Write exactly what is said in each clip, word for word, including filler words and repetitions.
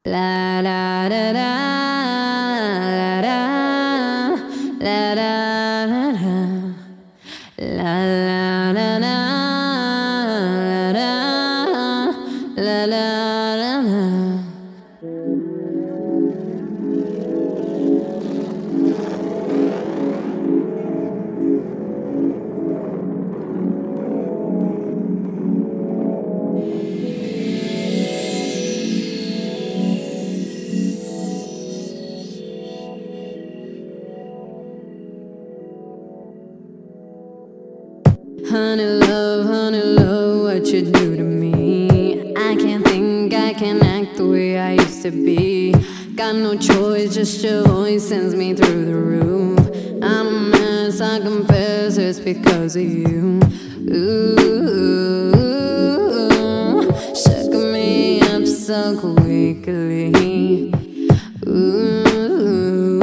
La da da da, la da, la da da da, la la da da, la da, la la da da. Honey love, honey love, what you do to me. I can't think, I can't act the way I used to be. Got no choice, just your voice sends me through the roof. I'm a mess, I confess, it's because of you. Ooh, shook me up so quickly. Ooh,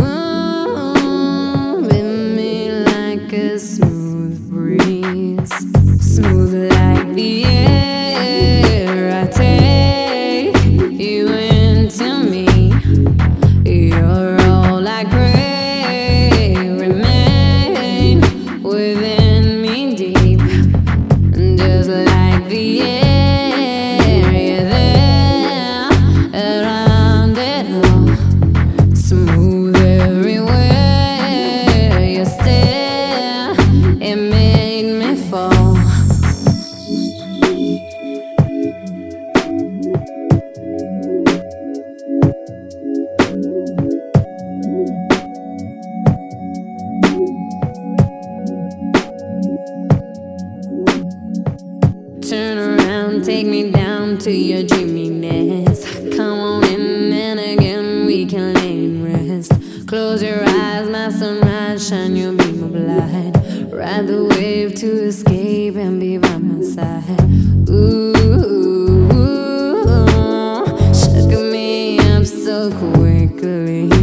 bit me like a smooth breeze, smooth like the air. I take you into me. You're all I crave. Remain within me deep, just like the air. You're there around it all, smooth everywhere. Your stare, it made me fall. Turn around, take me down to your dreaminess. Come on in and again we can lay and rest. Close your eyes, my sunrise, shine your beam of light. Ride the wave to escape and be by my side. Ooh, shook me up so quickly.